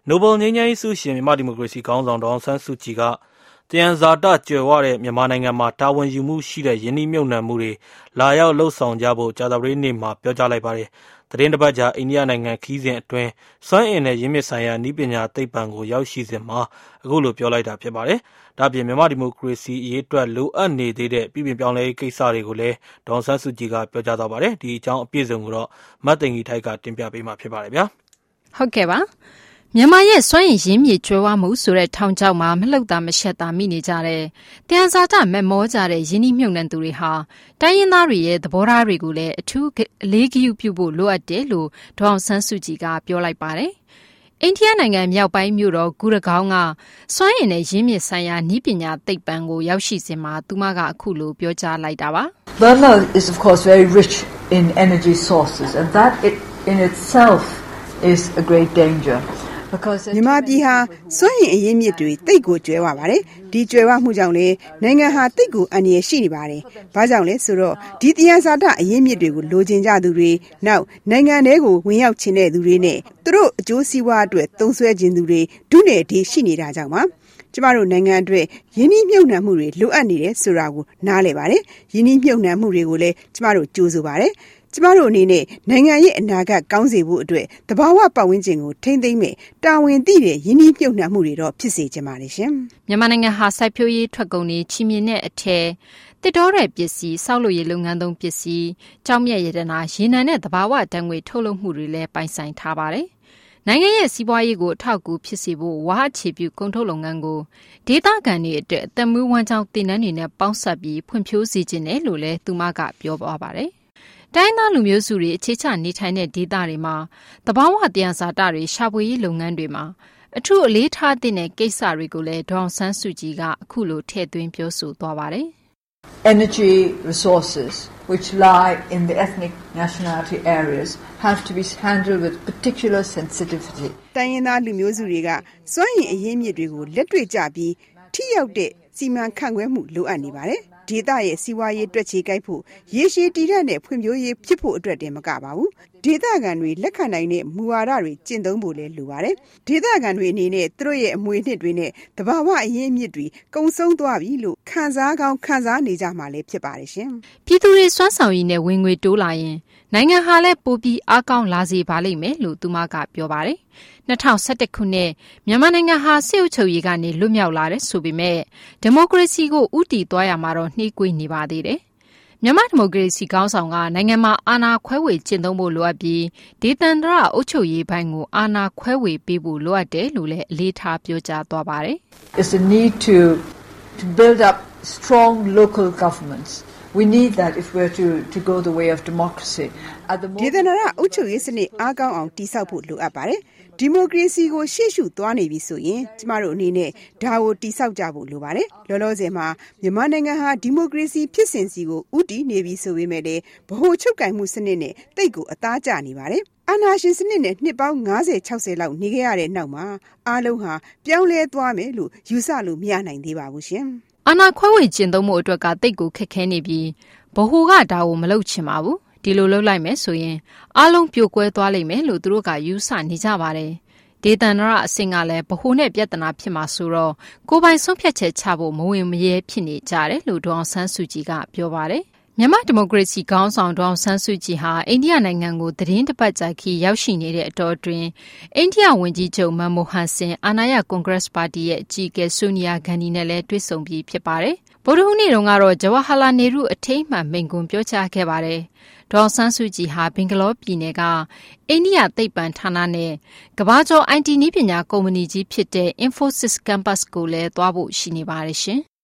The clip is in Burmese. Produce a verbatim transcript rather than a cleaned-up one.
နိုဘယ်ငြိမ်းချမ်းရေးဆုရှင်မြန်မာဒီမိုကရေစီခေါင်းဆောင်ဒေါ်အောင်ဆန်းစုကြည်ကသယံဇာတကြွယ်ဝတဲ့မြန်မာနိုင်ငံမှာတာဝန်ယူမှုရှိတဲ့ယင်းနှိမ့်မြုပ်နှံမှုတွေလာရောက်လှုပ်ဆောင်ကြဖို့ကြာသပတေးနေ့မှာပြောကြားလိုက်ပါတယ်။သတင်းတစ်ပတ်ကြာအိန္ဒိယနိုင်ငံခီးစဉ်အတွင်းစွမ်းအင်နဲ့ရင်းမြစ်ဆိုင်ရာနည်းပညာသိပ္ပံကိုရောက်ရှိစဉ်မှာအခုလိုပြောလိုက်တာဖြစ်ပါတယ်။ဒါ့အပြင်မြန်မာဒီမိုကရေစီအရေးအတွက်လိုအပ်နေသေးတဲ့ပြည်ပြင်ပြောင်းလဲရေးကိစ္စတွေကိုလည်းဒေါ်အောင်ဆန်းစုကြည်ကပြောကြားသွားပါတယ်။ဒီအကြောင်းအပြည့်စုံကိုတော့မတ်သိင်္ဂီထိုက်ကတင်ပြပေးမှာဖြစ်ပါတယ်ဗျာ။ဟုတ်ကဲ့ပါ။မြန်မာရဲ့စွမ်းရည်ရင်းမြစ်ကြွယ်ဝမှုဆိုတဲ့ထောင်ချောက်မှာမလှုပ်တာမရှက်တာမိနေကြတဲ့တယံဇာတမက်မောကြတဲ့ယင်းနှိမ့်မြုပ်နှံသူတွေဟာတိုင်းရင်းသားတွေရဲ့သဘောထားတွေကိုလည်းအထူးအလေးဂရုပြုဖို့လိုအပ်တယ်လို့ဒေါအောင်ဆန်းစုကြည်ကပြောလိုက်ပါတယ်။အိန္ဒိယနိုင်ငံမြောက်ပိုင်းမြို့တော်ဂူရဂေါင်းကစွမ်းရည်နဲ့ရင်းမြစ်ဆိုင်ရာနည်းပညာသိပ္ပံကိုရောက်ရှိစဉ်မှာသူမကအခုလိုပြောကြားလိုက်တာပါ။ Burma is of course very rich in energy sources and that it in itself is a great danger. မြန်မာပြည်ဟာစွမ်းရည်အရင်းမြစ်တွေတိတ်ကိုကျွဲဝပါတယ်။ဒီကျွဲဝမှုကြောင့်လေနိုင်ငံဟာတိတ်ကိုအန္တရာယ်ရှိနေပါတယ်။ဘာကြောင့်လဲဆိုတော့ဒီတယံဇာတအရင်းမြစ်တွေကိုလိုချင်ကြသူတွေနောက်နိုင်ငံတွေကိုဝင်ရောက်ချင်တဲ့သူတွေနဲ့သူတို့အကျိုးစီးပွားအတွက်သုံးစွဲခြင်းသူတွေဒုနယ်ဒီရှိနေတာကြောင့်ပါ။ကျမတို့နိုင်ငံအတွက်ယင်းနှိမ့်မြုပ်နှံမှုတွေလိုအပ်နေတယ်ဆိုတာကိုနားလည်ပါတယ်။ယင်းနှိမ့်မြုပ်နှံမှုတွေကိုလည်းကျမတို့ကြိုးဆိုပါတယ်။ကျမတို့အနေနဲ့နိုင်ငံရဲ့အနာဂတ်ကောင်းစေဖို့အတွက်တဘာဝပတ်ဝန်းကျင်ကိုထိမ့်သိမ်းမဲ့တာဝန်သိတဲ့ယင်းနှိမ့်မြုပ်နှံမှုတွေတော့ဖြစ်စေချင်ပါတယ်ရှင်။မြန်မာနိုင်ငံဟာစိုက်ပျိုးရေးထွက်ကုန်တွေချီမြင့်တဲ့အထက်တစ်တော်တဲ့ပစ္စည်းဆောက်လုပ်ရေးလုပ်ငန်းသုံးပစ္စည်းကြောက်မြတ်ရတနာရေနံနဲ့တဘာဝတန်ငွေထုတ်လုပ်မှုတွေလည်းပိုင်ဆိုင်ထားပါတယ်။နိုင်ငံရဲ့စီးပွားရေးကိုအထောက်အကူဖြစ်စေဖို့ဝါအခြေပြုကုန်ထုတ်လုပ်ငန်းကိုဒေသခံတွေအတွက်အသက်မွေးဝမ်းကြောင်းတင်နန်းတွေနဲ့ပေါင်းစပ်ပြီးဖွံ့ဖြိုးစေခြင်းနဲ့လို့လည်းသူမကပြောသွားပါတယ်။တိုင်းသားလူမျိုးစုတွေအခြေချနေထိုင်တဲ့ဒေသတွေမှာတဘာဝတယံဇာတတွေရှာဖွေရေးလုပ်ငန်းတွေမှာအထူးအလေးထားတဲ့ကိစ္စတွေကိုလည်းဒေါအောင်ဆန်းစုကြည်ကအခုလိုထည့်သွင်းပြောဆိုသွားပါတယ်။ Energy resources which lie in the ethnic nationality areas have to be handled with particular sensitivity. တိုင်းရင်းသားလူမျိုးစုတွေကစွမ်းရည်အရင်းမြစ်တွေကိုလက်တွေ့ကျပြီးထိရောက်တဲ့စီမံခန့်ခွဲမှုလိုအပ်နေပါတယ်။ဒေသရဲ့စီးပွားရေးတွက်ချေကိုက်ဖို့ရေရှည်တည်တဲ့နဲ့ဖွံ့ဖြိုးရေးဖြစ်ဖို့အတွက်တည်းမကပါဘူးဒေသခံတွေလက်ခံနိုင်တဲ့မူဝါဒတွေကျင့်သုံးဖို့လည်းလိုပါတယ်ဒေသခံတွေအနေနဲ့သူတို့ရဲ့အမွေနှစ်တွေနဲ့တဘာဝအရင်းအမြစ်တွေကုံဆုံးသွားပြီလို့ခံစားကောင်းခံစားနေကြမှာလည်းဖြစ်ပါတယ်ရှင်ပြည်သူတွေစွမ်းဆောင်ရည်နဲ့ဝင်ငွေတိုးလာရင်နိုင်ငံဟာလည်းပိုပြီးအားကောင်းလာစေပါလိမ့်မယ်လို့သူမကပြောပါတယ်၂၀၁၁ခုနှစ်မြန်မာနိုင်ငံဟာစစ်အုပ်ချုပ်ရေးကနေလွတ်မြောက်လာတဲ့ဆိုပေမဲ့ဒီမိုကရေစီကိုဥတီသွားရမှာတော့နှေးကွေးနေပါသေးတယ်။မြန်မာဒီမိုကရေစီခေါင်းဆောင်ကနိုင်ငံမှာအာဏာခွဲဝေကျင့်သုံးဖို့လိုအပ်ပြီးဒေသန္တရအုပ်ချုပ်ရေးပိုင်းကိုအာဏာခွဲဝေပေးဖို့လိုအပ်တယ်လို့လည်းအလေးထားပြောကြားသွားပါတယ်။ It's a need to to build up strong local governments.We need that if we're to to go the way of democracy. At the moment, ဒေသနာအုပ်ချုပ်ရေးစနစ်အားကောင်းအောင်တည်ဆောက်ဖို့လိုအပ်ပါတယ်။ဒီမိုကရေစီကိုရှေ့ရှုသွားနေပြီဆိုရင်ကျမတို့အနေနဲ့ဒါကိုတည်ဆောက်ကြဖို့လိုပါတယ်။လောလောဆယ်မှာမြန်မာနိုင်ငံဟာဒီမိုကရေစီဖြစ်စဉ်စီကိုဥတီနေပြီဆိုပေမဲ့လည်းဗဟိုချုပ်ကိုင်မှုစနစ်နဲ့တိတ်ကိုအသားကျနေပါတယ်။အာဏာရှင်စနစ်နဲ့နှစ်ပေါင်း၅၀ ၆၀လောက်နေခဲ့ရတဲ့နောက်မှာအားလုံးဟာပြောင်းလဲသွားမယ်လို့ယူဆလို့မရနိုင်သေးပါဘူးရှင်။အာဏာခွဲဝေကျင့်သုံးမှုအတွက်ကတိတ်ကိုခက်ခဲနေပြီးဗဟိုကဒါကိုမလုပ်ချင်ပါဘူးဒီလိုလုပ်လိုက်မယ်ဆိုရင်အားလုံးပြိုကွဲသွားလိမ့်မယ်လို့သူတို့ကယူဆနေကြပါတယ်ဒေသန္တရအဆင့်ကလည်းဗဟိုနဲ့ပြဿနာဖြစ်မှာဆိုတော့ကိုယ်ပိုင်ဆုံးဖြတ်ချက်ချဖို့မဝင်မရဲဖြစ်နေကြတယ်လို့ဒေါအောင်ဆန်းစုကြည်ကပြောပါတယ်မြန်မာဒီမိုကရေစီခေါင်းဆောင်ဒေါအောင်ဆန်းစုကြည်ဟာအိန္ဒိယနိုင်ငံကိုသတင်းတစ်ပတ်ကြာခီရောက်ရှိနေတဲ့အတော်အတွင်းအိန္ဒိယဝန်ကြီးချုပ်မန်မိုဟန်ဆင်အာဏာရကွန်ဂရက်ပါတီရဲ့အကြီးအကဲဆိုနီယာဂန္ဒီနဲ့လည်းတွေ့ဆုံပြီးဖြစ်ပါတယ်ဗုဒ္ဓဟူးနေ့တုန်းကတော့ဂျဝဟလာနေရုအထိမ်းအမှန်မိန့်ခွန်းပြောကြားခဲ့ပါတယ်ဒေါအောင်ဆန်းစုကြည်ဟာဘင်္ဂလောပြည်နယ်ကအိန္ဒိယသိပ္ပံဌာနနဲ့ကမ္ဘာကျော် အိုင် တီ နည်းပညာကုမ္ပဏီကြီးဖြစ်တဲ့ Infosys Campus ကိုလည်းသွားဖို့ရှိနေပါတယ်ရှင်